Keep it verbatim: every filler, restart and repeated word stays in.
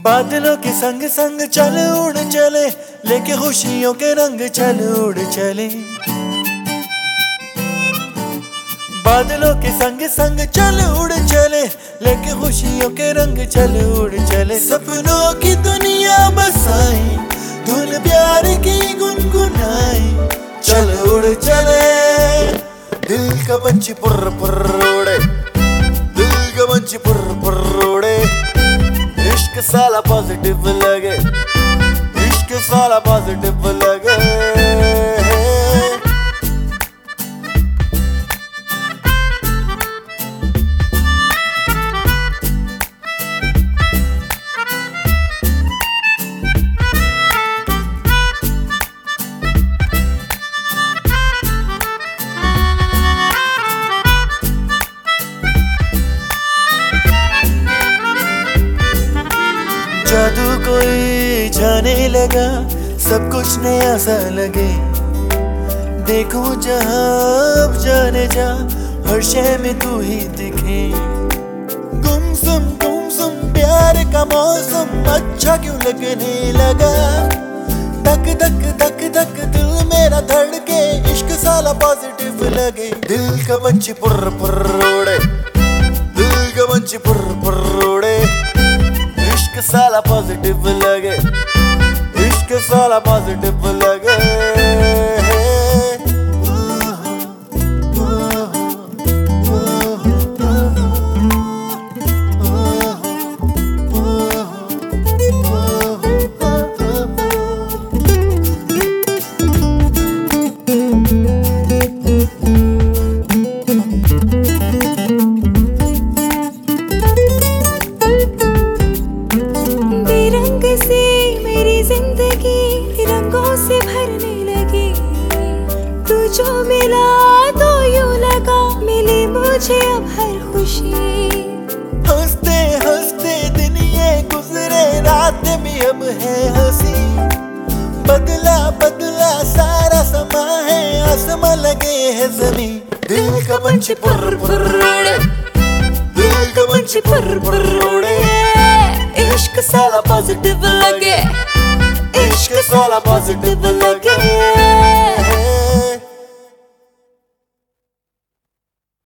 बादलों के संग संग चल उड़ चले, लेके खुशियों के रंग चल उड़ चले। बादलों के संग संग चल उड़ चले, लेके खुशियों के रंग चल उड़ चले। सपनों की दुनिया बसाई, धुन प्यार की गुनगुनाई, चल उड़ चले। दिल का पंछी पुर्र पुर्र उड़े, दिल का पंछी पुर्र पुर्र उड़े। इश्क साला पॉजिटिव लगे, इश्क साला पॉजिटिव लगे। जादू कोई जाने लगा, सब कुछ नया सा लगे। देखूं जहां अब जाने जा, हर शय में तू ही दिखे। गुमसुम गुमसुम प्यार का मौसम अच्छा क्यों लगने लगा। धक धक धक धक दिल मेरा धड़के, इश्क साला पॉजिटिव लगे। दिल का पंछी पुर्र पुर्र उड़े, दिल का पंछी पुर्र पुर्र उड़े। इश्क साला पॉजिटिव लगे, इश्क साला पॉजिटिव लगे। से भरने लगी, तू जो मिला तो यूं लगा, मिली मुझे अब हर खुशी। हंसते हंसते दिन ये गुजरे, रात भी अब है हंसी। बदला बदला सारा समा है, आसमां लगे है ज़मीं। दिल का पंछी पुर्र पुर्र उड़े, दिल का पंछी पुर्र पुर्र उड़े। इश्क साला पॉजिटिव लगे, इश्क साला पॉजिटिव लगे।